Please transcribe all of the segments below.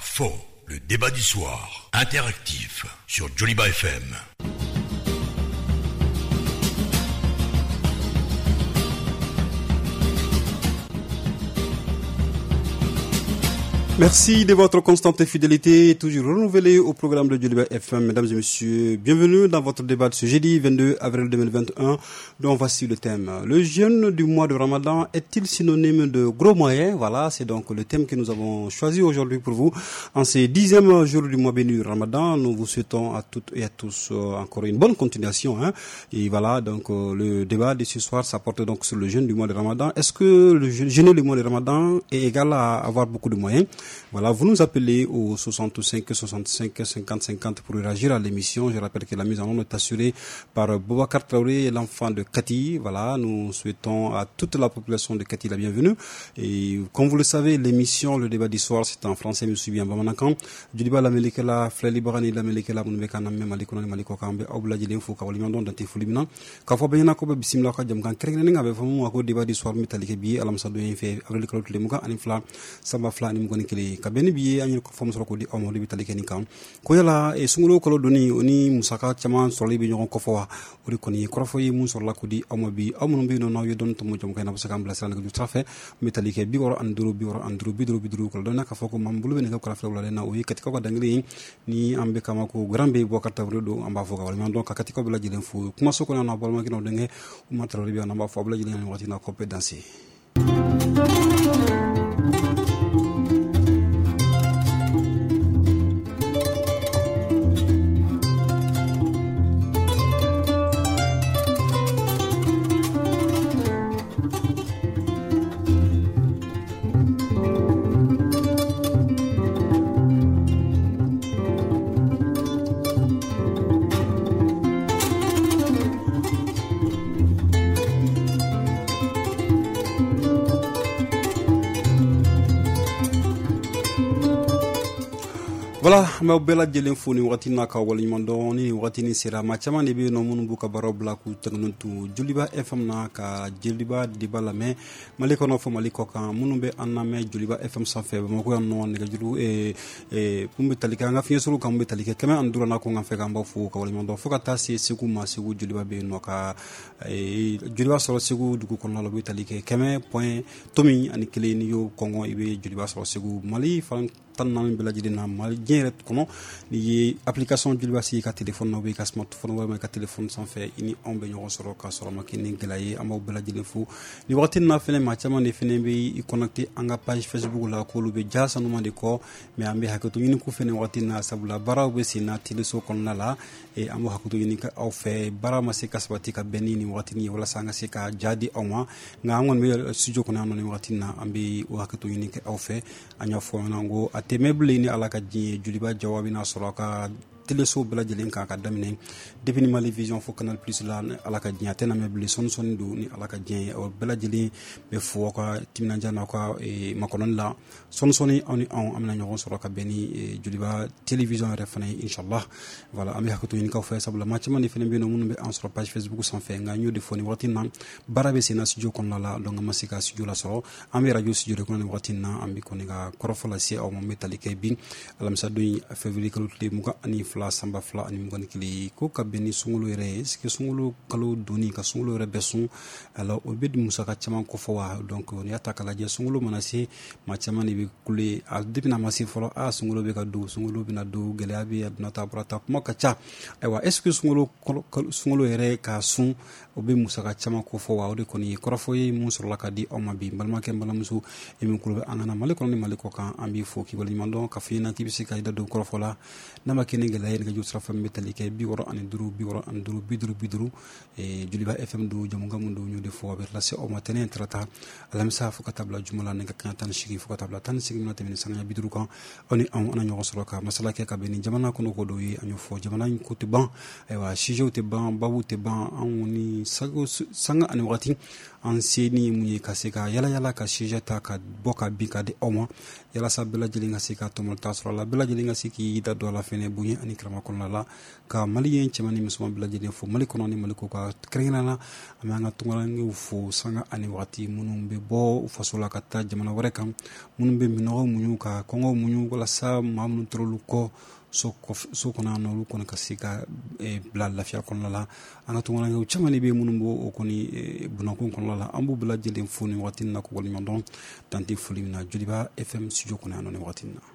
fond, le débat du soir, interactif, sur Joliba FM. Merci de votre constante fidélité, toujours renouvelée au programme de Joliba FM. Mesdames et messieurs, bienvenue dans votre débat de ce jeudi 22 avril 2021, dont voici le thème. Le jeûne du mois de Ramadan est-il synonyme de gros moyens? Voilà, c'est donc le thème que nous avons choisi aujourd'hui pour vous. En ces 10e jours du mois béni du Ramadan, nous vous souhaitons à toutes et à tous encore une bonne continuation. Et voilà, donc le débat de ce soir, ça porte donc sur le jeûne du mois de Ramadan. Est-ce que le jeûner du mois de Ramadan est égal à avoir beaucoup de moyens? Voilà, vous nous appelez au 65 65 50 50 pour réagir à l'émission. Je rappelle que la mise en onde est assurée par Boubacar Traoré, l'enfant de Kati. Voilà, nous souhaitons à toute la population de Kati la bienvenue. Et comme vous le savez, l'émission, le débat du soir, c'est en français, mais aussi bien Bamanakan. Juliba la Melekela, Frère Libarani la Melekela, Mounbekana, Malikona, Malikokambe, Obla Jilinfo, Kawalimandon, Dante Fulibina. Kafo Bayana Koba Bissimla Jamkan, Krenning, avec vous, à débat du soir, Metalikebi, Alamsado, avec le Claude Lemuka, Anifla, Sabafla, Nimgonikeli. Kabeni biye anyi ko fam soro ko di amon bi talike ni kam ko yala e sungulo ko doni oni musaka chama solo bi nyon ko fo wa ori ko ni ko fo yi mun soro la ko di amo bi amon bi no na yo don to mo jom kayna musaka mbla sala ko du trafe mi talike bi woro anduru bidru ko dona ka fo ko mam bulu be ne ko rafa wala na o yi kati ko dangri ni ambe kama ko grambe bo karta do amba fo ka wala donc kati ko bla jilen fu kuma soko na bol ma kino denge umma taro bi na ba fo bla jilen wati na ko pe danser. Voilà, mais bela jelen foni wati na ka wali mando ni wati ni sira ma chama ne be no mun bu ka baro bla ku tagnuntu Joliba FM na ka Joliba di bala me maliko no fo maliko kan munu be anna me Joliba FM sans fe mo ko no ne ga julu pumbe talika nga fi suru kan be talika kama andura na ko nga fe kan ba fu ka wali mando fo ka ta se segu ma segu Joliba be no ka Joliba soro segu du ko no lo be talika kama point tomi ani kele ni yo kongo ibe Joliba soro segu mali fan tan nan be la jidina mal jeret kono ni application Joliba si ka téléphone no be ka smartphone wala ka téléphone sans fait ini on be ñoo soro ka soro makini ngelaye amaw be la jidin fu ni waxtin na fene ma chama ne fene be connecté anga page Facebook la ko lu be jasa no mande ko mais ambe hakatu ni ko fene waxtin na sabula baraw be sina tileso kon la e amo hakatu ni ka aw fe bara ma se kasbati ka benni ni waxtin ni wala sanga se ka jadi au moins nga ngon me studio ko na no ni waxtin na ambe hakatu ni ka aw fe anya fo nango atemebli ni alaka ji Joliba jawabi na soroka teleso bela jelen ka damine depuis Mali Vision fo Canal Plus la alaka ji atena mebli son do ni alaka ji o bela jelen be fo ka timna jana ka e makonon la soni oni on amna nyon soroka beni Joliba télévision refane inshallah voilà ami hakatu ni ka fa sabla match man fene be no mun be en sur page Facebook sans fait nga ñu de foni watina barabe sina studio kon la donc masika studio la soro ami radio studio de kon watina ambi kon ga korofola si o mo metalike bin alam sa duy février kalu de muka ani fla samba fla ani muka kili ko kabeni sungulu re ce que sungulu kalo doni ka sungulu re besun alors o bed musaka chama ko fowa donc ni ataka la je sungulu manasi ma chama ni be kule a dipina masi folo a sungulu be ka do sungulu bina do gelabi adna ta brata kuma ka cha aywa est ce que sungulu re ka sun o be musaka chama ko fowa o de koni korofoye musur la ka di o mabi balma ke balamusu e min kulu angana maliko ni maliko kan ambi fo ki wali mando ka fina ki bisi kay da do korofola nama kene ngela yen ga jusra fam metalike bi woro an duru bidru e Joliba FM do jom ngam do ñu de fo ber la se o matene trata alam sa fo ka tabla jumla ne ka tan shigi fo ka tabla tan shigi na tamini sanga bidru kan oni on ana ñoo soro ka masala ke ka beni jamana ko no ko do yi anyo fo jamana ko te ban e wa shijo te ban babu te ban an ni sanga ani wati an seni mun ye ka se ka yala ka sujet ta ka bɔ ka bin ka di aw ma yalasa bɛɛ lajɛlen ka se ka tɔmɔta sɔrɔ la bɛɛ lajɛlen ka se k'i da don a la fɛnɛ bonya ani karama kɔnɔna la ka maliyɛn cɛman ni musoman bɛɛ lajɛlen fo mali kɔnɔ ni mali kɔ ka kɛrɛnkɛrɛnnen na an bɛ an ka tunkarankew fo sanga ani wagati minnu bɛ bɔ faso la ka taa jamana wɛrɛ kan minnu bɛ minɔgɔw muɲu ka kɔngɔw muɲu walasa maa minnu tor'olu kɔ so kɔnɔ yan nɔ olu kɔni ka se ka bila lafiya kɔnɔna la an ka tunkarankew caman de bɛ minnu b'o o kɔni bunakun kɔnɔna la an b'u bɛɛ lajɛlen fo nin wagati in na k'u waleɲuman dɔn dan tɛ foli min na Joliba FM studio kɔnɔ yan nɔ nin wagati in na.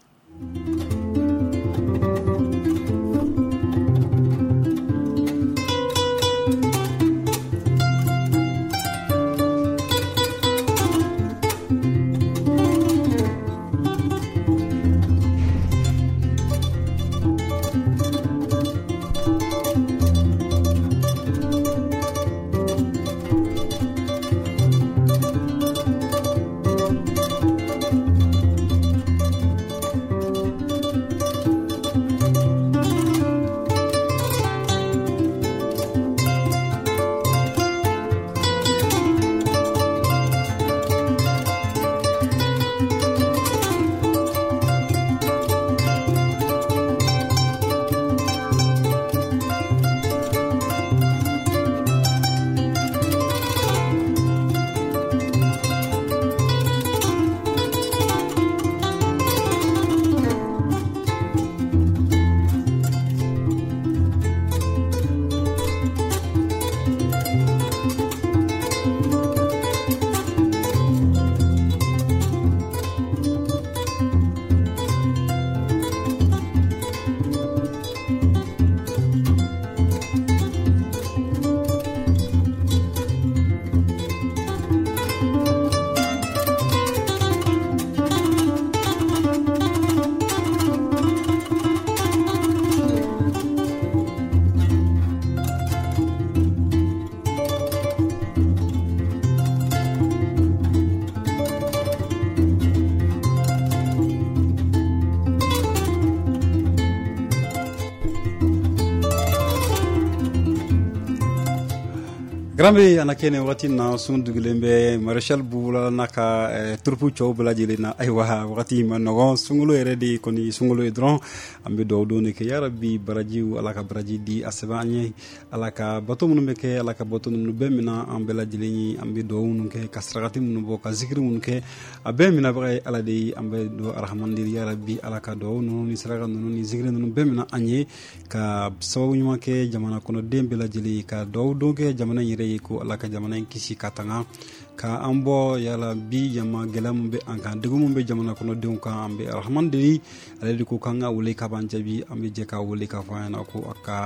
Grambe anakene wakati na sundugilembe Marshal Bula naka turpu chow bela jilina aywa wakati manogon sungulu eredi koni sungulu edron ambe do ne ke yarabi baraji alaka baraji di asebanye alaka bato munumbe ke alaka bato munube mina ambela jilini ambe do ke kasragati munubo ka zikri munke abe mina bagay alade ambe do arhamandiri yarabi alaka do ni sraga ni zikri munube mina anye ka sawu nyuma ke jamana kono dembela jili ka do ke jamana yire ko alaka jamana kisi katanga ka ambo yala bi jama gelam be anka degum be jamana kono de ka ambe alhamdulillah aladi ko kanga wule ka banjabi ambe je ka wule ka fayana ko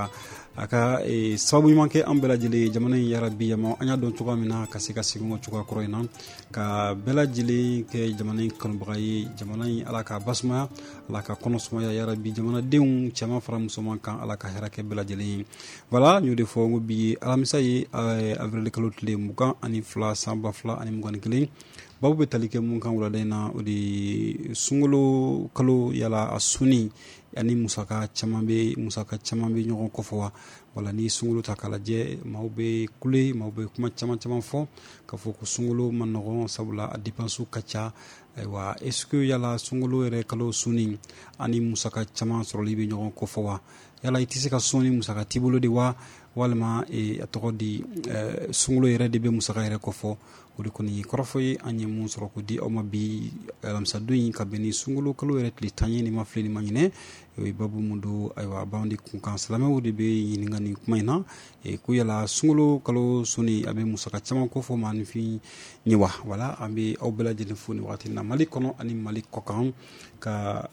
aka sabu manke ambela jile jamana ya rabbi yama anya don tuga mina kasika sigungo tuga kroina ka bela jile ke jamana kan bagayi jamana alaka basma alaka konosma ya rabbi jamana deun chama faram soma kan alaka herake bela jile voilà ñu defo ngo bi alamisa yi avril kalotle mukan ani fla samba fla ani mukan kile babu be talike mun kan wala dayna odi sungulu kalo yala asuni ani musaka chamambe ñogon ko fo wala ni sungulu takala je mawbe kule mawbe kuma chama fo ka fo ko sungulu man no sabula adipansu kacha wa est-ce que yala sungulu ere kalo suni ani musaka chama sorolibe ñogon ko fo wa yala itisi ka suni musaka tibulo di wa walma atogodi sungulu ere de be musaka ere ko fo odi koni korofoy anye mun soro ko di o mabi lamsa duyi ka beni sungulu kalo ere tli tanye ni mafle ni manyine e babu mundu aywa bawndi kun kan salama wodi be yini ngani kumayna e ku yala sungulu kalo suni abe musaka chama ko fo man fi niwa wala ambe o bela jeni funi wati na malik kono ani malik kokan ka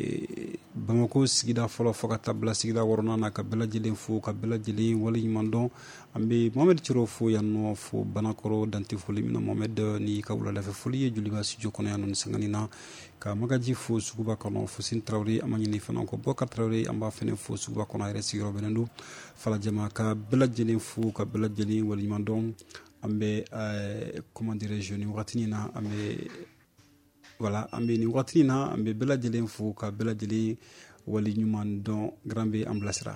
bamako sigida folo foka tabla sigida worona na ka bela jeni fu ka bela jeli wali mando ambe mohamed ciro fu yanno fu banakoro danti fuli mina mohamed ni ka wala fa fuli Joliba studio kono yanno sangani na ka magaji fu suguba kono fu sin trawri amani ni fana ko bokar trawri amba fene fu suguba kono ayre sigiro benendu fala jama ka bela jeli fu ka bela jeli wali mando ambe comment dirais-je ni watini na ambe voilà ambe ni watini na ambe bela jeli fu ka bela jeli wali nyuman don grambe amblasra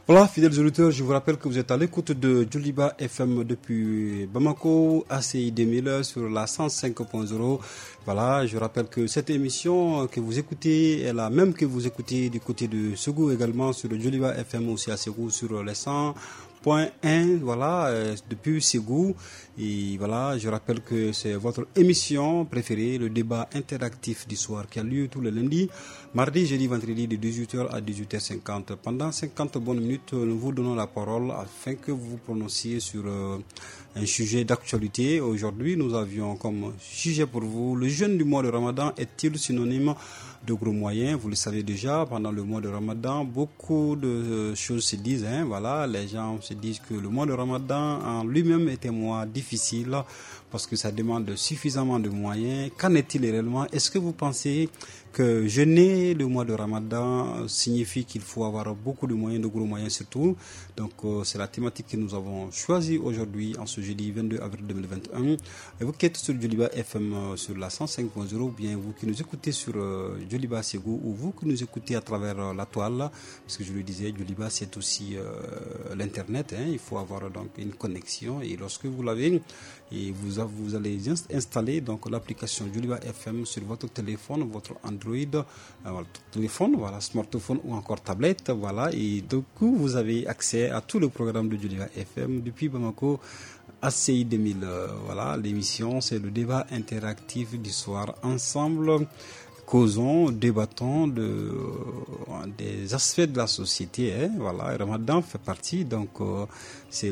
Voilà, fidèles auditeurs, je vous rappelle que vous êtes à l'écoute de Djoliba FM depuis Bamako, ACI 2000 sur la 105.0. Voilà, je rappelle que cette émission que vous écoutez est la même que vous écoutez du côté de Ségou également sur le Djoliba FM aussi à Ségou sur les 100.1, voilà, depuis Ségou. Et voilà, je rappelle que c'est votre émission préférée, le débat interactif du soir qui a lieu tous les lundis, mardi, jeudi, vendredi de 18h à 18h50. Pendant 50 bonnes minutes, nous vous donnons la parole afin que vous vous prononciez sur un sujet d'actualité. Aujourd'hui, nous avions comme sujet pour vous, le jeûne du mois de Ramadan est-il synonyme de gros moyens? Vous le savez déjà, pendant le mois de Ramadan, beaucoup de choses se disent. Voilà, les gens se disent que le mois de Ramadan en lui-même est un mois difficile parce que ça demande suffisamment de moyens. Qu'en est-il réellement? Est-ce que vous pensez que jeûner le mois de Ramadan signifie qu'il faut avoir beaucoup de moyens, de gros moyens surtout? Donc c'est la thématique que nous avons choisie aujourd'hui en ce jeudi 22 avril 2021. Et vous qui êtes sur Djoliba FM sur la 105.0, ou bien vous qui nous écoutez sur Djoliba Ségou, ou vous qui nous écoutez à travers la toile, parce que je le disais, Djoliba c'est aussi l'internet, il faut avoir donc une connexion, et lorsque vous l'avez, et vous allez installer donc l'application Djoliba FM sur votre téléphone, votre Android, téléphone, voilà, smartphone ou encore tablette, voilà, et du coup vous avez accès à tout le programme de Djoliba FM depuis Bamako. ACI 2000, voilà, l'émission c'est le débat interactif du soir. Ensemble, causons, débattons des aspects de la société. Voilà, Ramadan fait partie, donc c'est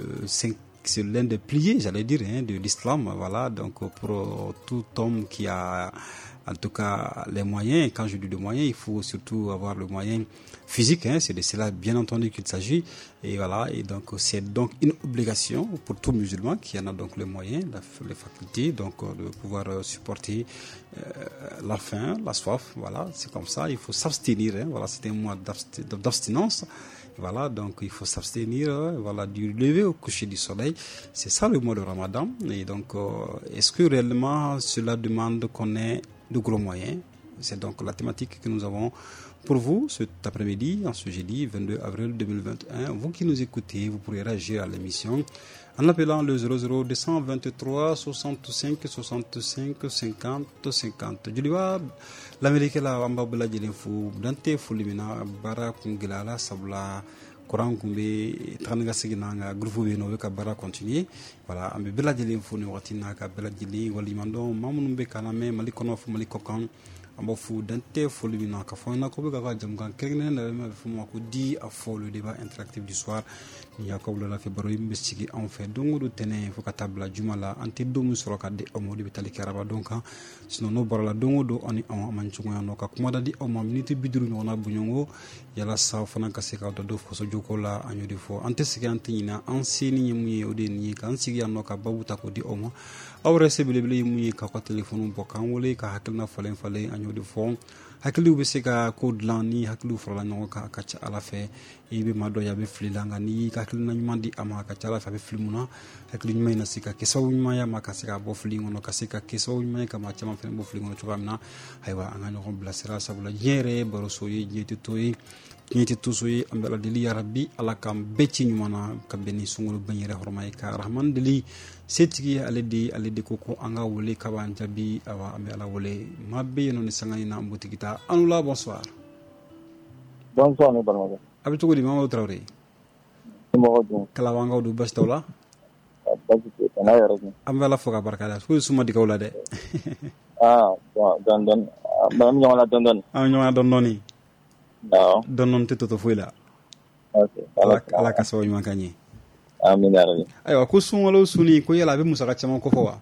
l'un des piliers, j'allais dire, de l'islam. Voilà, donc pour tout homme qui a en tout cas les moyens, quand je dis de moyens, il faut surtout avoir le moyen physique, c'est de cela bien entendu qu'il s'agit, et voilà, et donc c'est donc une obligation pour tout musulman qui en a donc les moyens, les facultés, donc de pouvoir supporter la faim, la soif, voilà, c'est comme ça, il faut s'abstenir, voilà, c'est un mois d'abstinence. Voilà, donc il faut s'abstenir, voilà, du lever au coucher du soleil. C'est ça le mois de Ramadan. Et donc, est-ce que réellement cela demande qu'on ait de gros moyens? C'est donc la thématique que nous avons pour vous cet après-midi, en ce jeudi 22 avril 2021. Vous qui nous écoutez, vous pourrez réagir à l'émission en appelant le 00 223 65 65 50 50. Djoliba l'Amérique la amba bula jelen fu dante fulimina bara kungilala sabla courant kumbe tanga sigina nga groupe be no ka bara continuer. Voilà, ambe bula jelen fu ni watina ka bula jeli walimando mamunumbe kaname malikono fu malikokan amba fu dante fulimina ka fona ko be ka jamgan kegne na me fu mako di a fo le débat interactif du soir. Il y a comme la février investigué en fait donc du tene faut katabla jumala anti domu soro ka de omo di bitali karaba donc sinon no barala dongo do ani on manchungo no ka kuma dadi o minute bidru no na bunyongo yala sa fana ka se ka do fo so jokola anyo di fo ante sigi antina anseni nyimuye ode ni ka ansigi no ka babuta ko di omo awre se bele muye ka ko telephone bo kan wole ka hakilna falen anyo di fo hakiliu be se ka ko dlani hakiliu fala no ka ca ala fe ibe mado ya be flilanga ni ka hakilna nyumandi ama ka ca ala fe be flimuna hakiliu nyuma ina sika ke sawu nyuma ya maka sika bo flingo no ka sika ke sawu nyuma ka ma chama fe bo flingo no chukamna haywa angano ko blasira sabula yere baro soyi jeti toyi ñiti tusuyi ambela dili ya rabbi ala kam becci nyumana kabeni sungulu banyere hormay ka rahman dili setigi aledi koko anga wole kaban jabi awa ambe ala wole mabbe no ni sangani na mbuti kita anula bonsoir ne barmaga abitu ko di Mamadou Traoré mo kala wanga du bastawla basite na yaro ambe ala foka barkada ko suma di kawla de don bam ñola don ñola don noni no don non te toto fuila okay ala kaso ñu makani amin ya rabbi aywa ko sunwalo suni ko yala be musaka chama ko fowa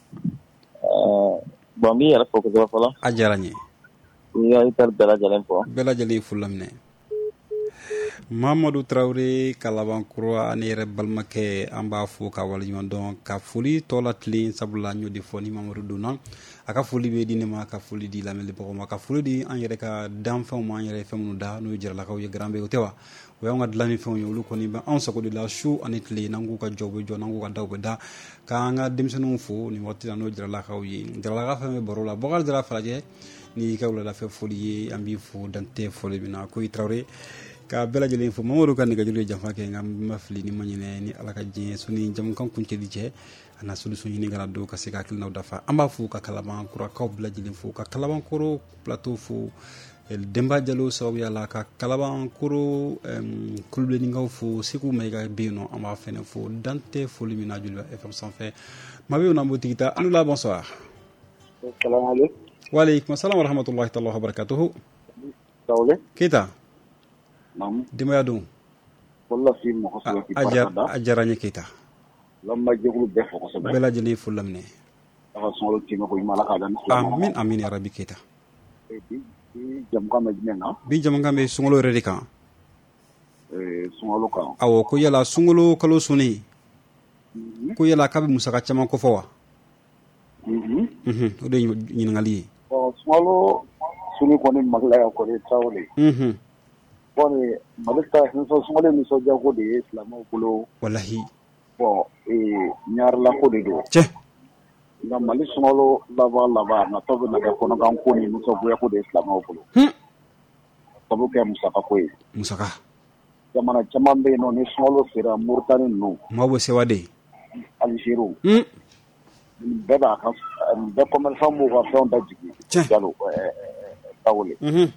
bombi yala foko do fala ajaranye ya itar bela jalen fulamne Mamadou Traoré kalabankura anere balmake amba fu ka wala ñu don ka fuli tolatli sabula ñu di foni Mamadou Duna aka fuli be dine ma ka fuli di lamel boko ma ka fuli di an yere ka dam fa mo an yere fa mu da no jira la ka ye grambe o tewa o yanga dlami fa ñu lu ko ni ba an sako de la chou anetli nangu ka jobo jo nangu ka dawbe da ka nga demsenu fu ni watti no jira la ka ye jira la ka fa me borola bogal jira fa je ni ka wala la fa fuli ambi fu dante fuli bina ko Traoré ka bela jeli fo Mamadou kan ga jeli jafa ke ngam mafli ni manyine ni ala ka je suni jam kan kunte di je ana solution ni gara do ka sika kil dafa amba fu ka kalaban kura ka bela jeli fo ka kalaban koro plateau fo el demba jalo saw yalla ka kalaban koro kulbe ni ngaw fo siku may ga bino amba fene fo dante fo limina Djoliba FM sans fait mabe on ambo tikita anula bonsoir. Assalamu alaykum. Wa alaykum assalam wa rahmatullahi ta'ala wa barakatuh. Tawle Kita nam dimaya dum walla fi mo xoslo ki parada ajaranye Kita lamma jeglu def ko so bela jeli fulam ne dafa solo ti ko mala ka dan amin amin ya rabbi Kita jam kam majmenga bi jam ngambe sungolo redika sungolo ka awo ko yala sungolo kalo suni ko yala kabe musaka chama ko fowa o de nyin ngali sungolo suni ko ni magla ko ni tawle bone malika hinso sungolo ni so jago de islam ko wallahi bo nyar la ko de do che na mali sungolo lava na tobe na ko na kan ko ni so ko de islam ko sabu ke musaka ko musaka jamana chamambe no ni sungolo sira murtani no mabo sewade alishiru beba ka be commerçant mo ka fon da jigi jalo tawle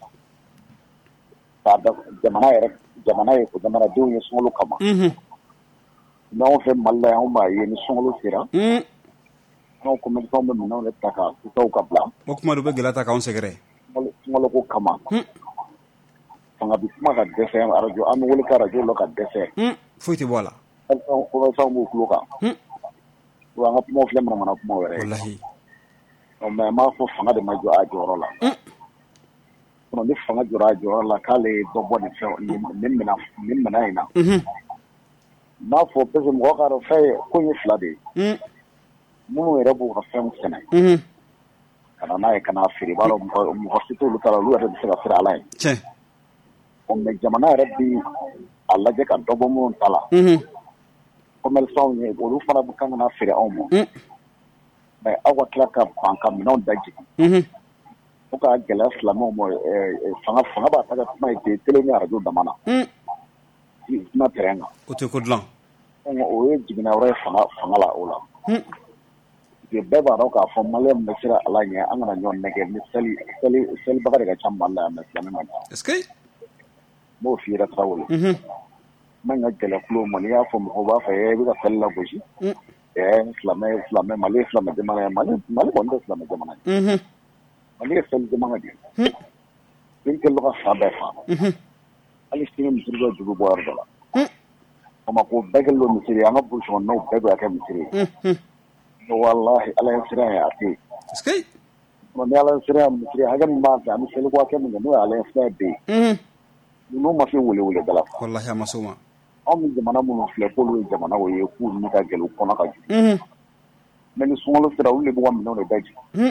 tada jamana ye ko jamana do ye sungolo kama na on fait mal la on ma ye ni sungolo sira no commerçant mo no le taka ko ka bla o kuma do be gelata ka on segre sungolo ko kama fanga bi kuma ka dese radio am wole ka radio lo ka dese fuiti bola ko sa mo ko ka wa ngap mo flem na mana mo were wallahi o me ma fo fanga de ma jo a joro la no ni fanga joro la kale do bo de fe min mina ina ma fo pese mo ka ro fe ko ni flade mo were bu ka fe mo sene kana na e kana firi balo mo hospital lu kala lu ata de se fira ala che o me jamana rabbi alla je ka dobo mo tala commerçant ni olu fana bu kan na fere aw mo mais awa kila ka banka minon daji o ka gela slamo mo fanga ba ta ma ite tele ni arajo damana na terenga o te ko dlan o e jigina ore fanga la ola ke beba ro ka fo male me sira ala nya an na nyon nege ni seli bagare ga chamba la me slamo est-ce que mo fi ra trawul man ga gele klo mo ya fo mo ba fa e bi ka fella goji islam mali islam jamana mali bonde islam jamana mali sel jamana di tin ke lo ka sabe fa ali stin mi sirgo jugo bo ardola ama ko begel lo mi siri ama bu so no bego ya mi siri no wallahi ala sira ya ati skay mo ne ala sira mi siri haga mi ma ta mi sel ko ke mi no ala sira be no ma fi wole dala wallahi amasuma am jamana mo fle ko lo jamana wo ye ku ni ka gelu ko na ka men sungolo sira wole bo mi no le daji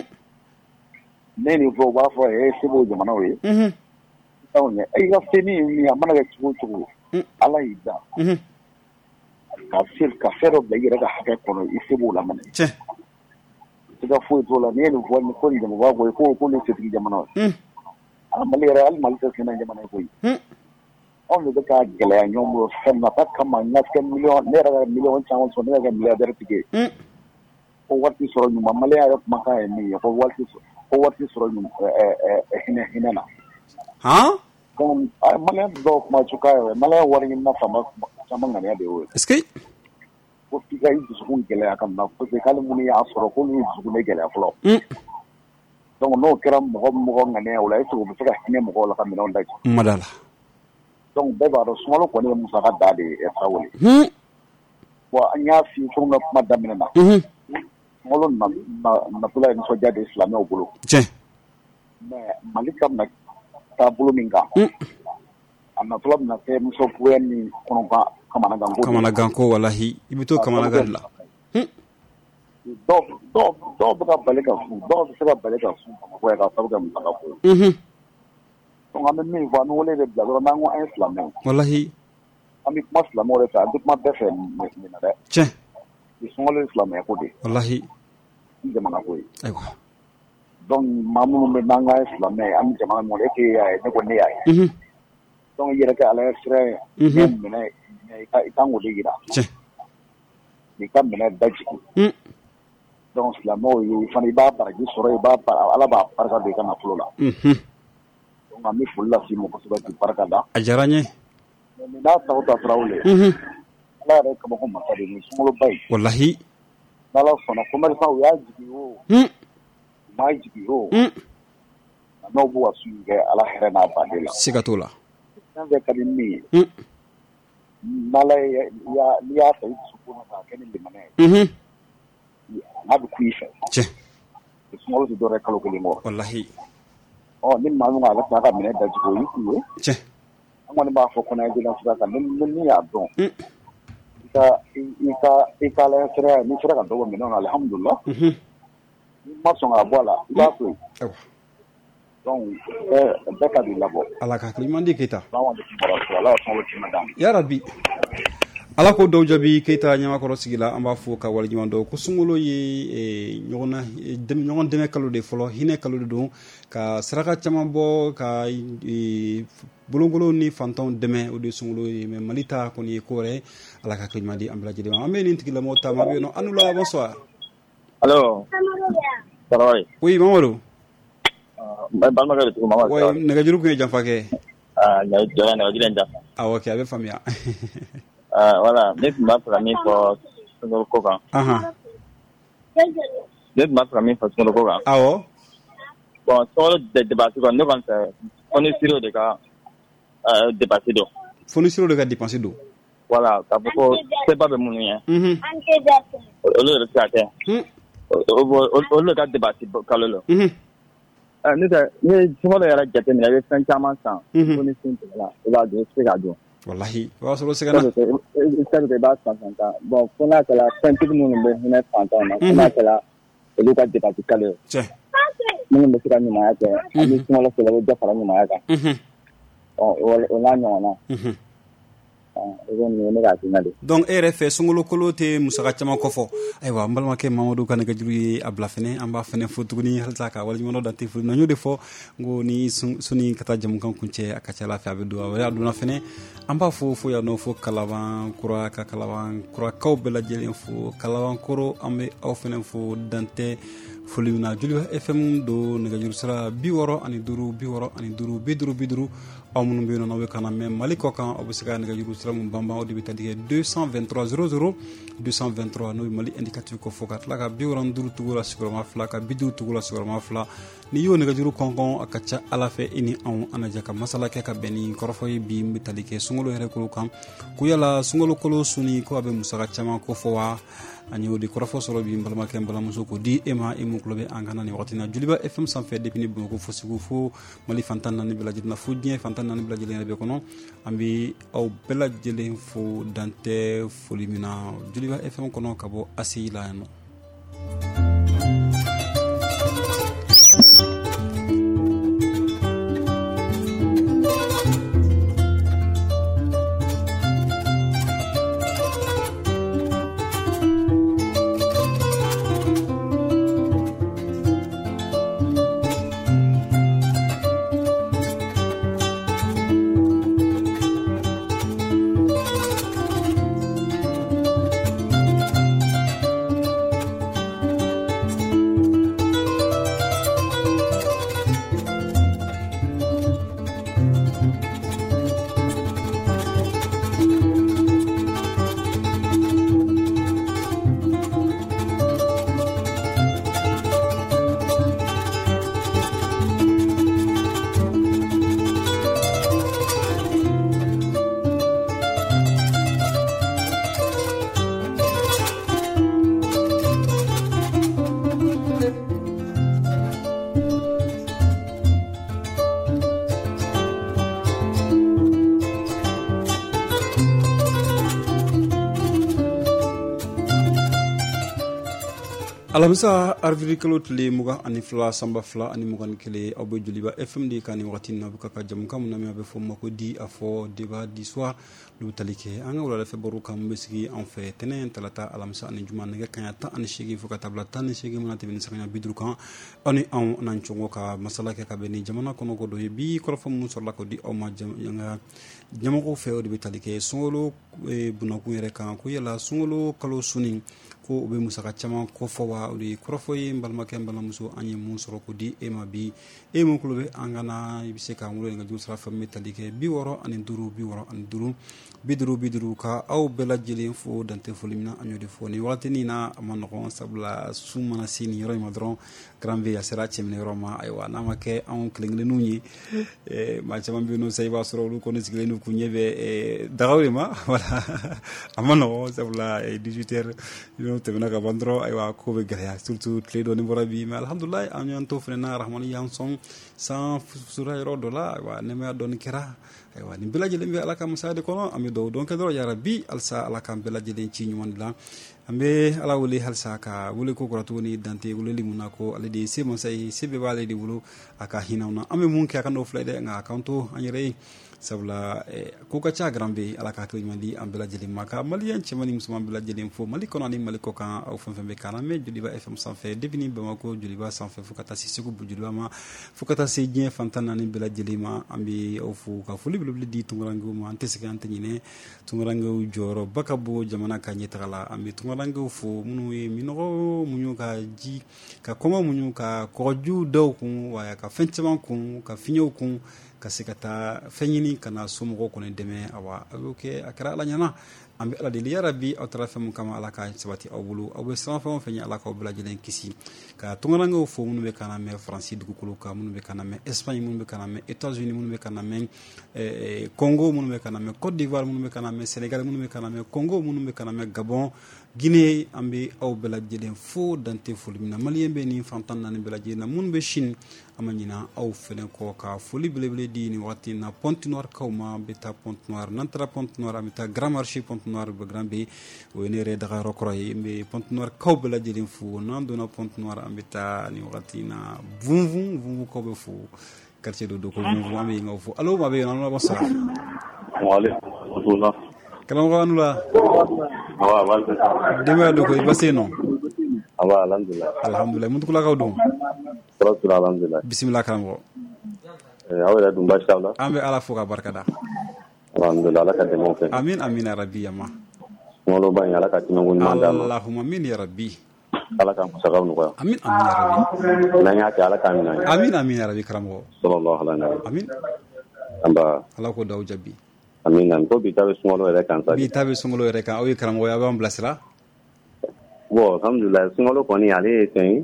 neni vo ba fo e sebo jamana wo ye tawne ay ga fini ni amana ga chugo ala ida ka fero da yira ga haka kono isebo la mane che tiga fo to la neni vo ni ko ni ba go ko ni seti jamana amali real malta sina jamana ko on le ka gele nyomro fenna ta kama ngaske million nera million chawon so nera milliardaire tike o wati soro nyuma male ya maka ni ko wati soro nyuma hina na ha kon male do ma chukayo male wari na fama chama ngani de o est-ce que ko tiga yi su gele aka na ko se kala muni ya soro ko ni su ne gele aflo donc no kera mo ngani wala su ko saka hine mo la ka million dai madala donc beba do sumalo ko ne musaka dade e tawole wa anya fi ko na kuma damina na molo na pula ni soja de islam o bulu che mais malika na ta bulu minga anna pula na te muso pueni kono ba kamana ganko wallahi ibito kamana gadla do ba balika do se ba balika ko ya ka sabuga musaka ko donc am mi va no le de bla na ngo islam wallahi ami muslim o le ta duk ma befe ni na de che islam islam ko de wallahi jamana ko aywa donc mamu me nanga islam am jamana mo le ke ya ne ko ne ya donc yɛrɛ kɛ ala sira minɛ i kan k'o de yira i ka minɛ dajigi donc silamɛw ye fana i b'a baraji sɔrɔ ala b'a barika don i ka nafolo la donc an bɛ foli lase i ma kosɛbɛ k'i barika da a diyara n ye mais n'a taw ta Tarawele ala yɛrɛ kabako masa de ni sunkaloba ye wallahi n'ala sɔnna commerçant u y'a jigi o m'a jigi o n'aw b'u ka su kɛ ala hɛrɛ n'a baden la siga t'o la fɛn fɛn ka di min ye n'ala n'i y'a ta i dusukun na k'a kɛ ni limana ye n'a bɛ ku i fɛ sunkalo tɛ dɔwɛrɛ kalo kelen kɔ wallahi ni maa min ala t'a ka minɛ dajigi o y'i k'u ye an kɔni b'a fɔ kɔnɔjɛlɛn sira kan ni min y'a dɔn i ka ala sira n'i sera ka dɔ bɔ minɛn na alhamdulillah n'i ma sɔn k'a bɔ a la i b'a to yen donc bɛɛ ka di labɔ ala ka hakili ɲuman di Keita ala ka sɔn ci ma d'a ma ya rabbi ala ko dɔw jaabi Keita ɲamakɔrɔ sigi la an b'a fɔ ka waleɲuman dɔn ko sunkalo ye ɲɔgɔn dɛmɛ kalo de fɔlɔ hinɛ kalo de don ka saraka caman bɔ ka bolongolo ni fantanw dɛmɛ o de sunkalo ye mais Mali ta kɔni ye ko wɛrɛ ala ka hakili ɲuman di an bɛɛ lajɛlen ma an bɛ nin tigilamɔgɔ ta ma bɛ yen nɔ Anula bonsoir allo Tarawele oui Mamadu balimakɛ bɛ tugu Mamadu oui nɛgɛjuru kun ye janfa kɛ nɛgɛjuru in janfa ok a bɛ faamuya voilà ne tun b'a fɛ ka min fɔ sunkalo ko kan ne tun b'a fɛ ka min fɔ sunkalo ko kan awɔ bon sunkalo dépense kɔni ne kɔni fɛ fournisseurs de ka dépense don fournisseurs de ka dépense don voilà k'a fɔ ko seba bɛ minnu ye olu yɛrɛ se ka kɛ olu de ka dépense kalo la n'o tɛ ni sunkalo yɛrɛ jateminɛ i bɛ fɛn caman san fournisseur la i b'a don i se k'a don wallahi o y'a sɔrɔ sɛgɛnna i b'a san tan bon fo n'a kɛra fɛntigi minnu bɛ hinɛ fantanw na fo n'a kɛra olu ka dépense kalo ye minnu bɛ se ka ɲumanya kɛ ani sunkalo sera u bɛ dɔ fara ɲumanya kan o n'a ɲɔgɔnna donc e yɛrɛ fɛ sunkalo kolo tɛ musaka caman kɔfɔ ayiwa n balimakɛ Mamadu ka nɛgɛjuru ye a bila fɛnɛ an b'a fɛnɛ fo tuguni halisa ka waleɲuman dɔn dante foli na n y'o de fɔ n ko ni suni ka taa jamukan kuncɛ a ka ca ala fɛ a bɛ don a wɛrɛ a donna fɛnɛ an b'a fo yan nɔ fo Kalabankura ka Kalabankurakaw bɛɛ lajɛlen fo Kalabankɔrɔ an bɛ aw fɛnɛ fo dantɛ foli min na Joliba FM do nɛgɛjuru sira 65 65 50 50 aw minnu bɛ yen nɔ n'aw bɛ kana mɛn Mali kɔ kan aw bɛ se ka nɛgɛjuru sira min banban o de bɛ tali kɛ 223 00 223 n'o ye Mali indicatif kɔ fɔ ka tila ka 65 tugu la sigiyɔrɔma 2 ka 50 tugu la sigiyɔrɔma 2 n'i y'o nɛgɛjuru kɔnkɔn a ka ca ala fɛ i ni anw an ka masala kɛ ka bɛn ni kɔrɔfɔ ye bi n bɛ tali kɛ sunkalo yɛrɛ kolo kan ko yala sunkalo kolo suni ko a bɛ musaka caman ko fɔ wa an y'o de kɔrɔfɔ sɔrɔ bi n balimakɛ n balimamuso ko di e ma e mun tulo bɛ an kana nin wagati na Joliba FM sanfɛ depuis ni Bamakɔ fo Segu fo Mali fantan naani bɛɛ lajɛlen na fo diɲɛ fantan naani bɛɛ lajɛlen yɛrɛ bɛ kɔnɔ an bɛ aw bɛɛ lajɛlen fo dantɛ foli min na Joliba FM kɔnɔ ka bɔ ACI la yan nɔ. alamisa arviri kalo tile muga ani fila samba fila ani mugan kele aw be Joliba FM de kan wagati na buka ka jamu kam na me be fo mako di afo débat du soir lu talike anga wala fe baru kam be sigi en fait tenen talata alamisa ani juma ne kan ta ani shigi fo ka tabla tan shigi mun ati bin sakanya bidru kan ani an nan chongo ka masala ke ka be ni jamana kono ko do bi ko fa mun sorla ko di o ma janga jama ko fe o de talike solo buna ku yere kan ko yala solo kalo sunin ko be musaka chama ko fawa uri krofoyi mbalma ke mbala muso anye musoro ko di ema bi e mon klube angana ibise ka mulo nga jusra fa metalike bi woro ani duru bi woro ani duru biduru ka aw bela jeli fo dante folimina anyo de fo ni wati ni na amano ko sabla sumana sini yoro madron grand via sera chemne roma aywa na make an klingle nuni ma chama bi no say ba soro lu ko ne sigle nu ku nyebe dagawle ma wala amano sabla 18h tebena ka bandro aywa ko be gaya surtout clé do numéro bi mais alhamdulillah an to frena rahmani yanson sans sura rodola aywa ne ma don kira aywa ni bilaje lembe alaka musade kono ami do donc do ya rabbi alsa alaka bilaje len ci ñu won la ambe ala wuli halsa ka wuli ko ko ratuni dante wuli limuna ko alidi semo say sebe wale di wulu aka hinawna ame mun ka kando flayde nga accounto anyere sabla ko ka cha grambe ala ka mali ambela jeli maka maliyan ci mali musulman bela jeli fo mali kono ni mali ko kan au fon fembe kana me Joliba FM sans fait devini bamako Joliba sans fait fukata si sugu Joliba ma fukata si dien fantana ni bela jeli ma ambi au fu ka fuli bulu di tungurango ma antesika antanyine tungurango joro bakabo jamana ka nyetala ambi tungurango fo munu e minoro munyu ka ji ka koma munyu ka koju daw kun waya ka fenchman kun ka finyo kun kasikata fenyini kana sumo ko ne deme awa oke akara la nyana ambe ala de ya rabbi aw tarafam kama ala ka sabati awulu aw be sama fam fenya ala ko bla jelen kisi ka tungana fo mun be kana me France dugu kulu ka mun be kana me Espagne mun be kana me États-Unis mun be kana me Congo mun be kana me Côte d'Ivoire mun be kana me Sénégal mun be kana me Congo mun be kana me Gabon Guinée ambe aw bla jelen fo dante fulmina malien be ni fantan nan bla jelen mun be Chine amanyina aw fene ko ka foli blebele di ni wati na Pont Noir kawma beta Pont Noir nantra Pont Noir amita Grand Marché Pont Noir be Grand B wonere daga rokroy be Pont Noir kawbela jeli fu nando na Pont Noir amita ni wati na vum ko be fu quartier do ko vum ambe ngaw fu allo ma be non ba sa wale wala kalam wanula awa walde dema do ko baseno awa alhamdulillah mun kula kaw dum alhamdulillah bismillah kango awela dum bashallah ambe ala fuka barkada alhamdulillah ala ka demo fe amin ya rabbi yama ngolo ba ala ka tinangu manda allahumma amin ya rabbi ala ka musagaw nugo amin ya rabbi nanya ka ala ka amin ya rabbi karamo sallallahu alaihi wasallam amin amba ala ko daw jabbi amin nan ko bi tabe sungolo re kan sa bi tabe sungolo re kan o karamo ya ba mblasra bo alhamdulillah sungolo ko ni ale ten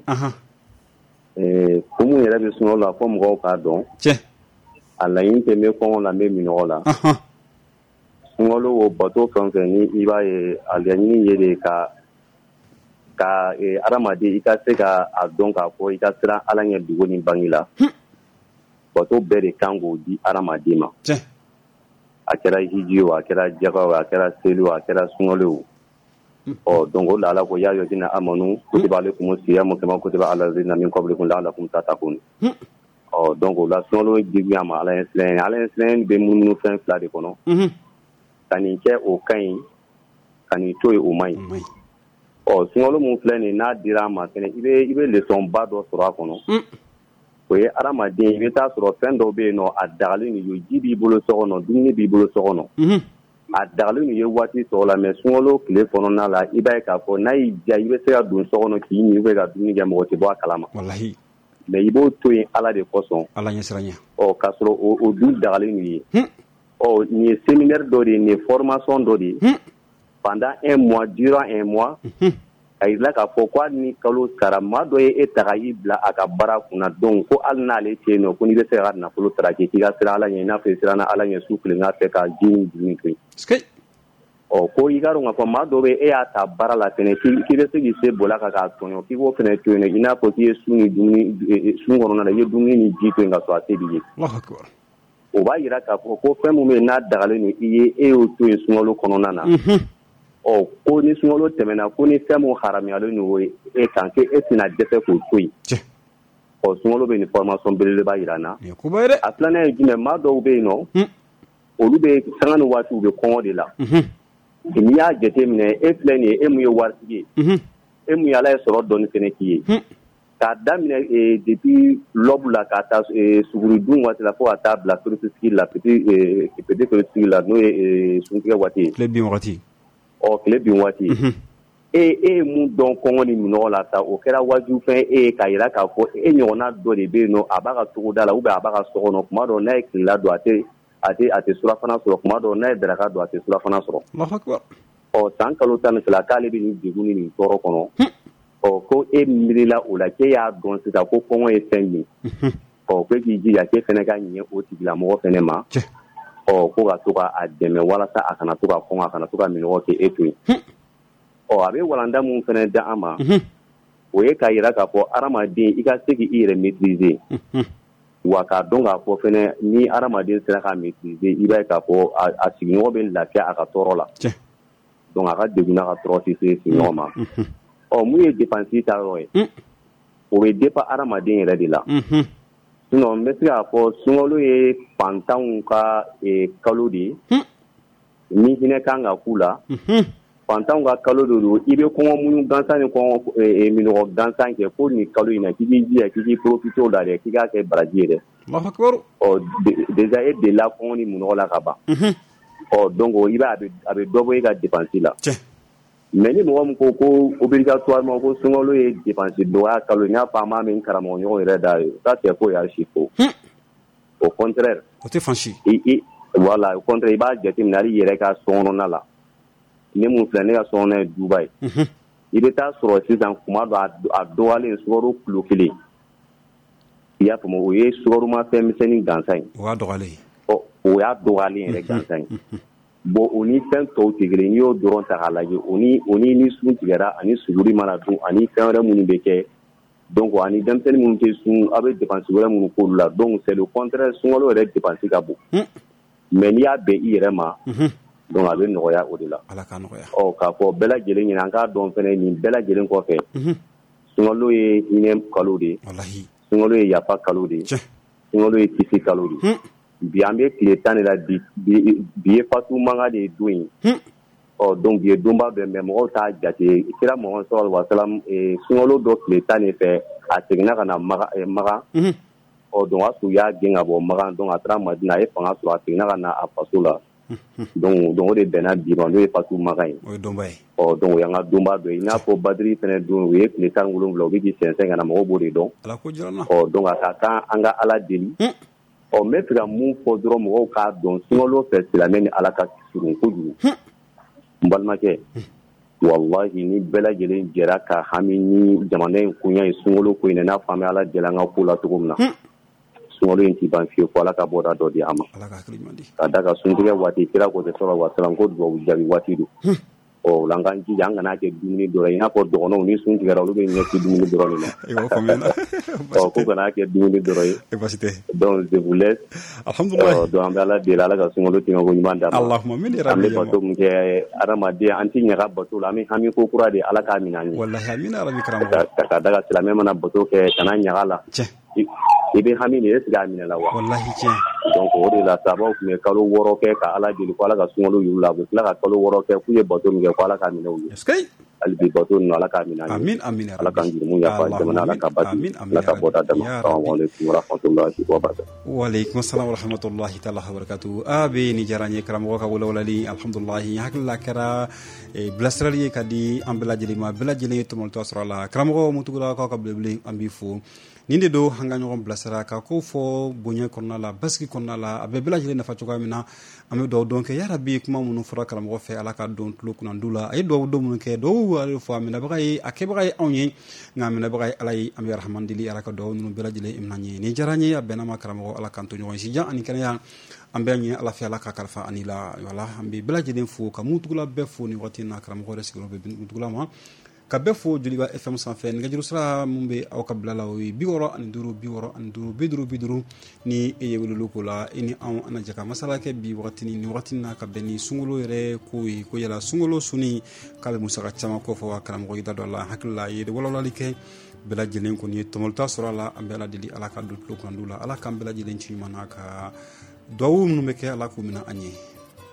kumu yɛrɛ bɛ sunɔgɔ la fo mɔgɔw k'a dɔn a laɲini tɛ mɛn kɔngɔ la n bɛ minɔgɔ la sunɔgɔ o bato fɛn fɛn ni i b'a ye a laɲini ye de ka adamaden i ka se ka a dɔn k'a fɔ i ka siran ala ɲɛ dugu ni bangi la bato bɛɛ de kan k'o di adamaden ma a kɛra hiji o a kɛra jaga o a kɛra seli o a kɛra sunɔgɔ o donc o la ala ko ya yodina amanu kutiba alaykum siyamu kama kutiba ala alladhina min qablikum la'allakum tattaqun donc o la sunolo digiyama ala inselen be mununu fɛn fila de kɔnɔ kani kɛ o kaɲi kani to ye o maɲi sunolo mun filɛ nin n'a dira ma fɛnɛ i bɛ leçon ba dɔ sɔrɔ a kɔnɔ o ye adamaden i bɛ taa sɔrɔ fɛn dɔw bɛ yen nɔ a dagalen don ji b'i bolo so kɔnɔ dumuni b'i bolo so kɔnɔ a dagalen ye waati tɔw la mais sunkalo tile kɔnɔna la i b'a ye k'a fɔ n'a y'i diya i bɛ se ka don so kɔnɔ k'i min ka dumuni kɛ mɔgɔ tɛ bɔ a kalama wallahi mais i b'o to yen ala de kosɔn ala ɲɛsiranya k'a sɔrɔ o dun dagalen ye nin ye séminaire dɔ de ye nin ye formation dɔ de ye pendant un mois durant un mois a yirala k'a fɔ ko hali ni kalo sara maa dɔ ye e ta ka y'i bila a ka baara kunna donc ko hali n'ale tɛ yen nɔ ko n'i bɛ se ka nafolo sara k'i ka siran ala ɲɛ i n'a fɔ i siranna ala ɲɛ su tilenga fɛ ka ji ni dumuni to yen ko i ka dɔn k'a fɔ maa dɔ bɛ e y'a ta baara la fɛnɛ k'i bɛ se k'i se bola kan k'a tɔɲɔ k'i b'o fɛnɛ to yen i n'a fɔ k'i ye su ni dumuni sun kɔnɔna na i ye dumuni ni ji to yen ka sɔrɔ a se b'i ye o b'a yira k'a fɔ ko fɛn min bɛ yen n'a dagalen don i ye e y'o to yen sunkalo kɔnɔna na ko ni sunkalo tɛmɛna ko ni fɛn min haramuyalen n'o ye e kan ke e tɛna dɛsɛ k'o to yen sunkalo bɛ nin formation belebeleba yira n na a filanan ye jumɛn maa dɔw bɛ yen nɔ olu bɛ sanga ni waati u bɛ kɔngɔ de la n'i y'a jateminɛ e filɛ nin ye e mun ye waritigi ye e mun ye Ala ye sɔrɔ dɔɔni fɛnɛ k'i ye k'a daminɛ depuis lɔbu la ka taa sugurudun waati la fo ka taa bila torisigi la petit torisigi la n'o ye suntigɛ waati ye tile bin waati tile bin waati e ye mun dɔn kɔngɔ ni minɔgɔ la sa o kɛra wajibu fɛn e ye k'a yira k'a fɔ e ɲɔgɔnna dɔ de bɛ yen nɔ a b'a ka togoda la a b'a ka so kɔnɔ kuma dɔw n'a ye kilela don a tɛ surafana sɔrɔ kuma dɔw n'a ye daraka don a tɛ surafana sɔrɔ san kalo 12 k'ale bɛ nin degun ni nin tɔɔrɔ kɔnɔ ko e miirila o la k'e y'a dɔn sisan ko kɔngɔ ye fɛn min ko k'i jija k'e fɛnɛ ka ɲɛ o tigilamɔgɔ fɛnɛ ma ko ka to k'a dɛmɛ walasa a kana to ka kɔngɔ a kana to ka minɔgɔ kɛ e to yen a bɛ walanda mun fɛnɛ da an ma o ye k'a yira k'a fɔ adamaden i ka se k'i yɛrɛ maîtriser wa k'a dɔn k'a fɔ fɛnɛ ni adamaden sera k'a maîtriser i b'a ye k'a fɔ a sigiɲɔgɔn bɛ lafiya a ka tɔɔrɔ la donc a ka degun n'a ka tɔɔrɔ tɛ se sigiɲɔgɔn ma mun ye dépense ta yɔrɔ ye o bɛ dépend adamaden yɛrɛ de la sinon n bɛ se k'a fɔ sunkalo ye fantanw ka kalo de ye ni hinɛ kan ka k'u la fantanw ka kalo de don i bɛ kɔngɔ muɲu gansan ni kɔngɔ minɔgɔ gansan kɛ ko nin kalo in na k'i k'i jija k'i k'i profiter o la dɛ k'i k'a kɛ baraji ye dɛ déjà e delila kɔngɔ ni minɔgɔ la ka ban donc i b'a a bɛ dɔ bɔ e ka dépense la mais ni mɔgɔ min ko obligatoirement ko sunkalo ye dépense dɔgɔya kalo n y'a fɔ an b'a min karamɔgɔ ɲɔgɔn yɛrɛ da ye ça c'est faux si faux au contraire o tɛ fansi voilà au contraire i b'a jateminɛ hali yɛrɛ ka sokɔnɔna la ne mun filɛ ne ka sokɔnɔna ye duba ye i bɛ taa sɔrɔ sisan kuma dɔ a dɔgɔyalen sukaro kilo 1 i y'a faamu o ye sukaromafɛn misɛnnin gansan ye o y'a dɔgɔyalen o y'a dɔgɔyalen yɛrɛ gansan ye bon o ni fɛn tɔw tɛ kelen n'i y'o dɔrɔn ta k'a lajɛ o ni sun tigɛra ani suguri mana dun ani fɛn wɛrɛ minnu bɛ kɛ donc ani denmisɛnnin minnu tɛ sun a bɛ dépense wɛrɛ minnu k'olu la donc c'est le contraire sunkalo yɛrɛ dépense ka bon mais n'i y'a bɛn i yɛrɛ ma donc a bɛ nɔgɔya o de la Ala k'a nɔgɔya k'a fɔ bɛɛ lajɛlen ɲɛna an k'a dɔn fɛnɛ nin bɛɛ lajɛlen kɔfɛ sunkalo ye hinɛ kalo de ye sunkalo ye yafa kalo de ye sunkalo ye kisi kalo de ye bi an bɛ tile 10 de la bi ye fatu manga de ye don ye donc bi ye donba bɛn mais mɔgɔw t'a jate kira Muhamadu sallallahu alaihi wa sallam sunkalo dɔ tile 10 de fɛ a seginna ka na Magan donc a su y'a gɛn ka bɔ Magan donc a taara Madina a ye fanga sɔrɔ a seginna ka na a faso la donc o de bɛnna bi ma n'o ye fatu Magan ye o ye donba ye donc o y'an ka donba dɔ ye i n'a fɔ Badiri fɛnɛ don o ye tile 17 u bɛ k'i sɛnsɛn ka na mɔgɔw b'o de dɔn Ala ko jirana donc a ka kan an ka Ala deli n bɛ fɛ ka mun fɔ dɔrɔn mɔgɔw k'a dɔn sunkalo fɛ silamɛ ni Ala ka surun kojugu n balimakɛ wallahi ni bɛɛ lajɛlen jɛra ka hami ni jamana in koɲa ye sunkalo ko in na i n'a fɔ an bɛ Ala deli an ka ko la cogo min na sunkalo in t'i ban fiyewu fo Ala ka bɔda dɔ di an ma ka da ka suntigɛ waati kira ko tɛ sɔrɔ wa salam ko dubabu jaabi waati don o la an k'an jija an kana kɛ dumuni dɔrɔn ye i n'a fɔ dɔgɔnɔnw ni sun tigɛra olu bɛ ɲɛsin dumuni dɔrɔn de ma ko kana kɛ dumuni dɔrɔn ye donc je vous laisse alhamdulillah donc an bɛ Ala deli Ala ka sunkalo tɛmɛ ko ɲuman d'a ma Allahumma min an bɛ bato min kɛ adamaden an tɛ ɲaga bato la an bɛ hami ko kura de Ala k'a minɛ an ye wallahi amina rabi karamɔgɔ ka daga silamɛ mana bato kɛ kana ɲaga la i bɛ hami de est-ce que a minɛ la wa wallahi tiɲɛ donc o de la sababu tun bɛ kalo 6 kɛ ka Ala deli ko Ala ka sunkalo y'u la u bɛ tila ka kalo 6 kɛ k'u ye bato min kɛ ko Ala k'a minɛ u ye hali bi bato ninnu Ala k'a minɛ an ye amin Ala k'an jurumu yafa jamana Ala ka basi Ala ka bɔda dama assalamu alaikum wa rahmatullahi wa barakatuh wa alaikum assalam wa rahmatullahi ta'ala wa barakatuh a bɛ ni diyara n ye karamɔgɔ ka walawalali alhamdulillah n hakili la kɛra bilasirali ye ka di an bɛɛ lajɛlen ma bɛɛ lajɛlen ye tɔmɔtɔ sɔrɔ a la karamɔgɔ mutugula k'aw ka belebele an b'i fo nin de don an ka ɲɔgɔn bilasira ka ko fɔ bonya kɔnɔna la basigi kɔnɔna la a bɛ bɛɛ lajɛlen nafa cogoya min na an bɛ dugawu dɔn kɛ yarabi kuma minnu fɔra karamɔgɔ fɛ Ala ka don tulo kunnandu la a ye dugawu dɔn minnu kɛ dugawu ale fɔ a minɛbaga ye a kɛbaga ye anw ye nka a minɛbaga ye Ala ye an bɛ arahaman deli Ala ka dugawu ninnu bɛɛ lajɛlen minɛ an ye nin diyara n ye a bɛnna ma karamɔgɔ Ala k'an to ɲɔgɔn sijan ani kɛnɛya an bɛ ɲɛ Ala fɛ Ala ka kalifa ani la wala an bɛ bɛɛ lajɛlen fo ka mutugula bɛɛ fo ni waati na karamɔgɔ yɛrɛ sigiyɔrɔ bɛ mutugula ma ka bɛɛ fo Joliba FM sanfɛ nɛgɛjuru sira mun bɛ aw ka bila la o ye 65 ni e ye welelu ko la e ni anw ana jɛ ka masala kɛ bi wagati ni na ka bɛn ni sunkalo yɛrɛ ko ye ko yala sunkalo suni k'a bɛ musaka caman kɔfɛ wa karamɔgɔ i da dɔ la hakili la ye walawalali kɛ bɛɛ lajɛlen kɔni ye tɔmɔta sɔrɔ a la an bɛɛ lajɛlen ala ka don tulo kan la ala k'an bɛɛ lajɛlen ci ɲuman na ka duwawu minnu bɛ kɛ ala k'u minɛ an ye.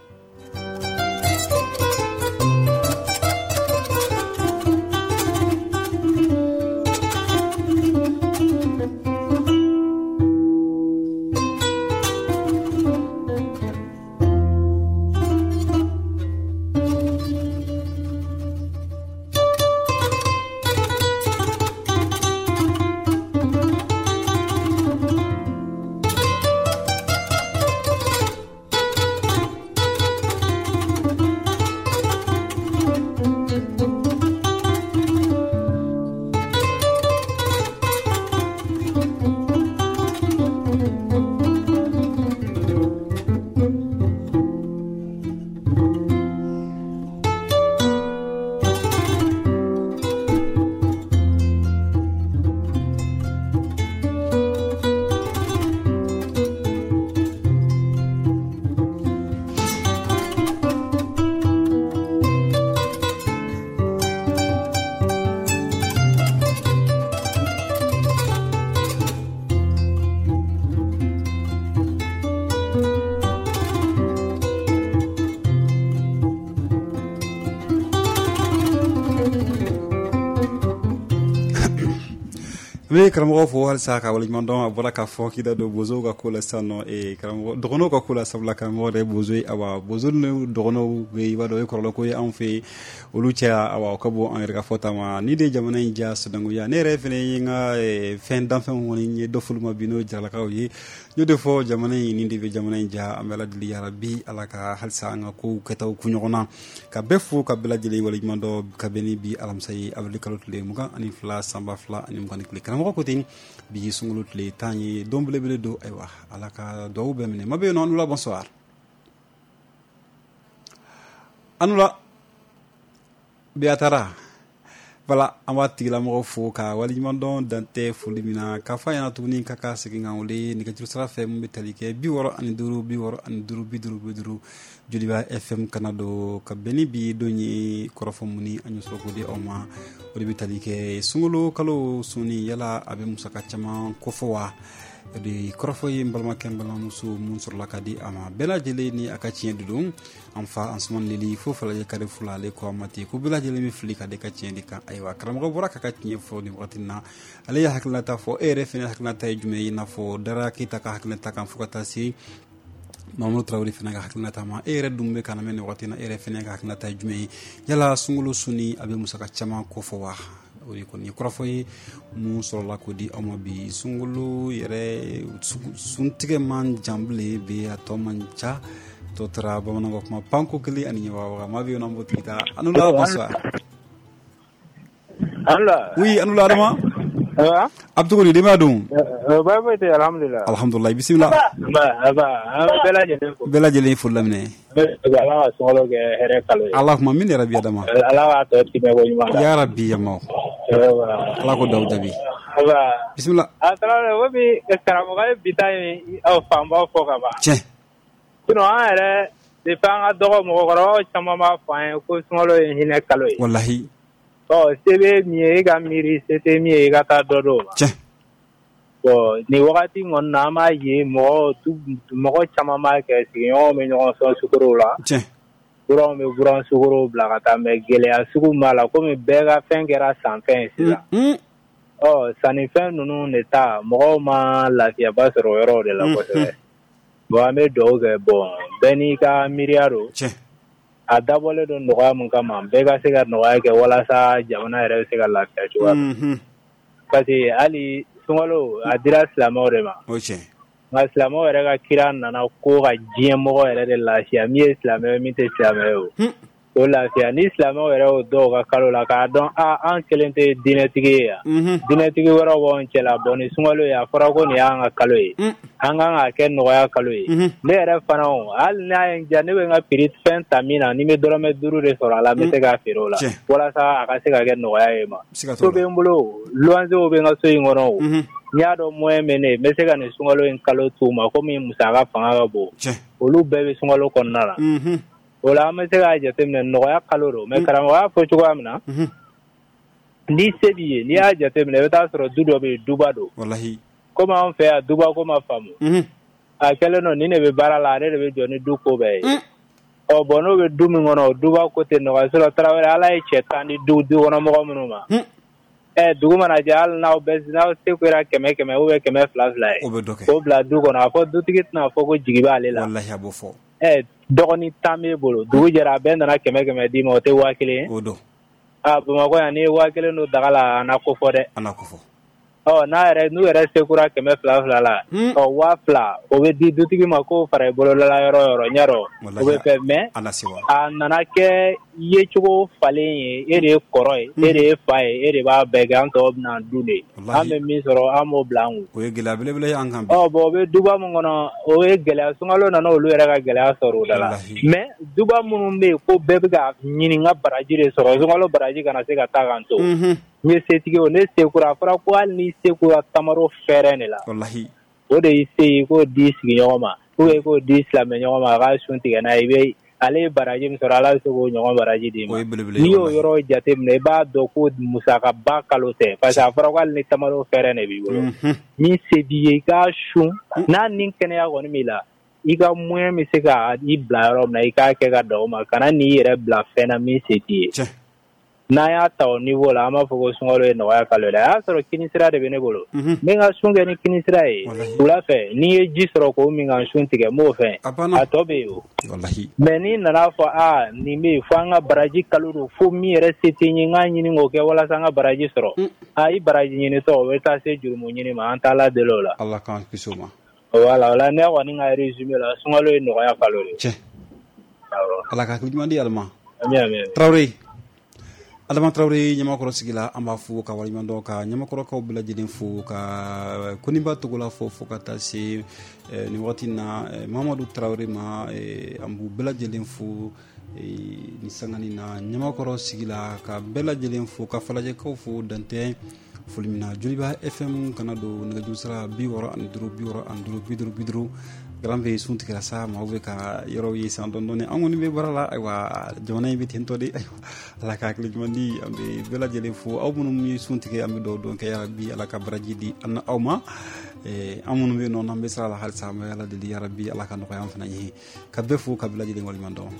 Be karamɔgɔ fo halisa ka waliɲuman dɔn a bɔra ka fɔ k'i da don bozow ka ko la sisan nɔ karamɔgɔ dɔgɔnɔw ka ko la sabula karamɔgɔ de ye bozo ye awa bozo ni dɔgɔnɔw bɛ i b'a dɔn o ye kɔrɔlɔ ko ye anw fɛ olu cɛ awa o ka bɔ an yɛrɛ ka fɔta ma ni de jamana in ja sinankunya ne yɛrɛ fɛnɛ ye n ka fɛn danfɛnw kɔni ye dɔ folu ma bi n'o jaralakaw ye n'o de fɔ jamana in ni de bɛ jamana in ja an bɛ ladili yarabi ala ka halisa an ka kow kɛtaw ku ɲɔgɔn na ka bɛɛ fo ka bɛɛ lajɛlen waliɲuman dɔn ka bɛn ni bi alamisa ye avril kalo tile 22 sanba 2021 karamɔgɔ ko ten bi sunkalo tile 10 ye don belebele don ayiwa ala ka duwawu bɛɛ minɛ ma bɛ yen nɔ Anula bonsoir Anula Beatara voilà an b'a tigilamɔgɔ fo ka waliɲuman dɔn dantɛ foli min na k'a fɔ a ɲɛna tuguni ka ka segin kan wele nɛgɛjuru sira fɛ mun bɛ tali kɛ 65 Joliba FM kana do ka bɛn ni bi don ye kɔrɔfɔ mun ni an y'o sɔrɔ k'o di aw ma o de bɛ tali kɛ sunkalo kalo suni yala a bɛ musaka caman kofɔ wa o de kɔrɔfɔ ye n balimakɛ n balimamuso mun sɔrɔla ka di a ma bɛɛ lajɛlen ni a ka tiɲɛ di don an fa an suman lili fo falajɛ kare fula ale ko a ma ten ko bɛɛ lajɛlen bɛ fili ka de ka tiɲɛ di kan ayiwa karamɔgɔ bɔra ka tiɲɛ fɔ nin wagati na ale ye hakilinata fɔ e yɛrɛ fɛnɛ hakilinata ye jumɛn ye i n'a fɔ Dara Keyita ka hakilinata kan fo ka taa se Mamadou Traoré fɛnɛ ka hakilinata ma e yɛrɛ dun bɛ ka na mɛn nin wagati na e yɛrɛ fɛnɛ ka hakilinata ye jumɛn ye yala sunkalo suni a bɛ musaka caman kofɔ wa o ye kɔni kɔrɔfɔ ye mun sɔrɔla k'o di aw ma bi sunkalo yɛrɛ suntigɛ man jan bilen bi a tɔ man ca tɔ taara bamananw ka kuma panko kelen ani ɲɛwaga ma bɛ yen nɔ an b'o tigi taa Anula bonsoir oui Anula Adama Abdou de ma dun ba ba te alhamdulillah bismillah bela jeli fo lamine ala solo ke here kalo allahumma min rabbi adama ala to tibe ko yuma ya rabbi ya maw ala ko daw jabi bismillah atala wo bi estaramo ga bitay aw famba fo ka ba che kuno are de panga dogo mo goro chama ma fa ko solo hine kalo wallahi sebe miye ga miri sete miye ga ta dodo che ni wakati ngon na ma ye mo chama ma ke si yo me no so sukuru la che kuro me buran sukuru bla ka ta me gele a suku mala ko me bega fengera san fen sila sani fen nunu ne ta mo ma la ya basro yoro de la ko se bo ame doge bon beni ka miriaro che a dabole don nɔgɔya mun kama bɛɛ ka se ka nɔgɔya kɛ walasa jamana yɛrɛ bɛ se ka lafiya cogoya min parce que hali sunkalo a dira silamɛw de ma nka silamɛw yɛrɛ ka kira nana ko ka diɲɛ mɔgɔ yɛrɛ de lafiya min ye silamɛ min tɛ silamɛ ye o o lafiya ni silamɛw yɛrɛ y'o dɔw ka kalo la k'a dɔn an kelen tɛ diinɛtigi ye yan diinɛtigi wɛrɛw b'anw cɛla bɔn ni sunkalo ye a fɔra ko nin y'an ka kalo ye an kan k'a kɛ nɔgɔya kalo ye ne yɛrɛ fana hali n'a ye n diya ne bɛ n ka prix fɛn ta min na ni n bɛ dɔrɔmɛ 5 de sɔrɔ a la n bɛ se k'a feere o la walasa a ka se ka kɛ nɔgɔya ye ma so bɛ n bolo luwansew bɛ n ka so in kɔnɔ o n y'a dɔn moyen bɛ ne n bɛ se ka nin sunkalo in kalo t'u ma komi musaka fanga ka bon olu bɛɛ bɛ sunkalo kɔnɔna la o la an bɛ se k'a jateminɛ nɔgɔya kalo don mais karamɔgɔ y'a fɔ cogoya min na ni se b'i ye n'i y'a jateminɛ i bɛ taa sɔrɔ du dɔ bɛ yen duba don komi anw fɛ yan duba ko ma faamu a kɛlen don nin de bɛ baara la ale de bɛ jɔ ni du ko bɛɛ ye bon n'o bɛ du min kɔnɔ o duba ko tɛ nɔgɔya sɔrɔ Tarawele ala ye cɛ 10 di du kɔnɔmɔgɔ minnu ma dugu mana jɛ hali n'aw se kɛra 100 ou bien 200 ye k'o bila du kɔnɔ a fɔ dutigi tɛna fɔ ko jigi b'ale la dɔgɔnin 10 b'e bolo dugu jɛra a bɛɛ nana 100 d'i ma o tɛ 1000 ye Bamakɔ yan ni 1000 don daga la a na ko fɔ dɛ n'u yɛrɛ sekura 200 la 2000 o bɛ di dutigi ma ko fara i bolo la yɔrɔ ɲarɔ o bɛ fɛ mais a nana kɛ yecogo falen ye e de ye kɔrɔ ye e de ye fa ye e de b'a bɛɛ kɛ an tɔw bɛna dun de an bɛ min sɔrɔ an b'o bila an kun o ye gɛlɛya belebele ye an kan bi bon o bɛ duba min kɔnɔ o ye gɛlɛya sunkalo nana olu yɛrɛ ka gɛlɛya sɔrɔ o da la mais duba minnu bɛ yen ko bɛɛ bɛ ka ɲini n ka baraji de sɔrɔ sunkalo baraji kana se ka taa kan to n ye setigi o ne sekura a fɔra ko hali ni sekura tamaro fɛrɛ de la o de y'i se ye k'o di sigiɲɔgɔn ma ou bien k'o di silamɛɲɔgɔn ma a ka sun tigɛ n'a ye ale ye baraji min sɔrɔ ala bɛ se k'o ɲɔgɔn baraji d'i ma n'i y'o yɔrɔ jateminɛ i b'a dɔn ko musakaba kalo tɛ parce que a fɔra ko hali ni tamaro fɛrɛ de b'i bolo min se b'i ye i k'a sun n'a ni kɛnɛya kɔni b'i la i ka moyen bɛ se ka i bila yɔrɔ min na i k'a kɛ ka dan o ma kana n'i yɛrɛ bila fɛn na min se t'i ye n'an y'a ta o niveau la an b'a fɔ ko sunkalo ye nɔgɔya kalo ye a y'a sɔrɔ kini sira de bɛ ne bolo n bɛ n ka sun kɛ ni kini sira ye wula fɛ n'i ye ji sɔrɔ k'o min ka sun tigɛ n b'o fɛ a tɔ bɛ yen o mais n'i nana fɔ nin bɛ yen fo an ka baraji kalo don fo min yɛrɛ se tɛ n ye n k'a ɲini k'o kɛ walasa an ka baraji sɔrɔ i baraji ɲinitɔ o bɛ taa se jurumu ɲini ma an t'a la deli o la Ala k'an kisi o ma voilà o la ne kɔni ka résumé la sunkalo ye nɔgɔya kalo de Ala ka hakili ɲuman di Alima amin Traoré Adama Traoré Ɲamakɔrɔ sigi la an b'a fo ka waleɲuman dɔn ka ɲamakɔrɔkaw bɛɛ lajɛlen fo ka Koniba Togola fo ka taa se nin wagati na Mamadu Traoré ma an b'u bɛɛ lajɛlen fo ni sangani na Ɲamakɔrɔ sigi la ka bɛɛ lajɛlen fo ka falajɛkaw fo dantɛ foli min na Joliba FM kana don nɛgɛjuru sira 65 Grand V sun tigɛra sa maaw bɛ ka yɔrɔw ye san dɔɔni an kɔni bɛ baara la ayiwa jamana in bɛ ten tɔ de Ala ka hakili ɲuman di an bɛ bɛɛ lajɛlen fo aw minnu ye sun tigɛ an bɛ dugawu dɔn kɛ yarabi Ala ka baraji di an aw ma an minnu bɛ yen nɔ n'an bɛ sira la halisa an bɛ Ala deli yarabi Ala ka nɔgɔya an fana ye ka bɛɛ fo ka bɛɛ lajɛlen waleɲuman dɔn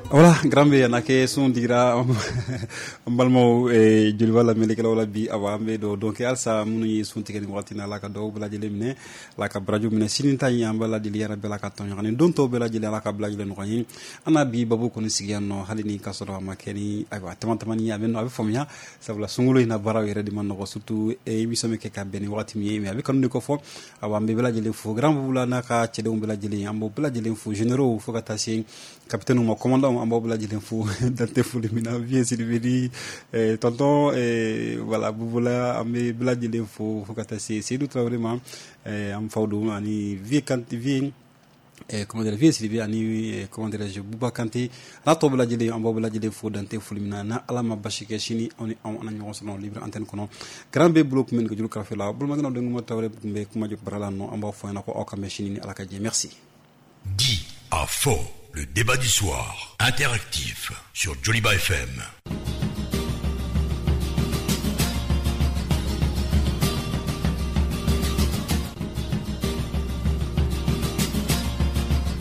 voilà grambe yanake son digra mbalmo e juli wala melekela wala bi awambe do donc alsa munu yi son tigani watina la ka do bla jele mine la ka brajo mine sininta yamba la dili yara bela ka ton yani don to bela jele la ka bla jele no kany ana bi babu ko ni sigiano halini ka soro makeni aywa tamani ya benno abe fomya sabla sungulo ina baraw yere di man ko surtout e mi somme ke ka beni wati mi abe kan ni ko fo awambe bela jele fo grand bula na ka cede bela jele ambo bela jele fo généraux fo ka tasi capitaine mo commandant ambo bla jele fo dante fo le mina vie silveri tonton voilà bubula ambe bla jele fo ka tasi c'est tout vraiment am fawdo ani vie quand vie comment dire vie silveri ani comment dire je buba kanté rato bla jele ambo bla jele fo dante fo le mina na alama bashike chini on ana nyon sono libre antenne kono grand be bloc men ko julu ka fe la bul magno de mo tawre be kuma jop brala no ambo fo na ko o ka machine ala ka je merci dit à faux. Le débat du soir, interactif, sur Joliba FM.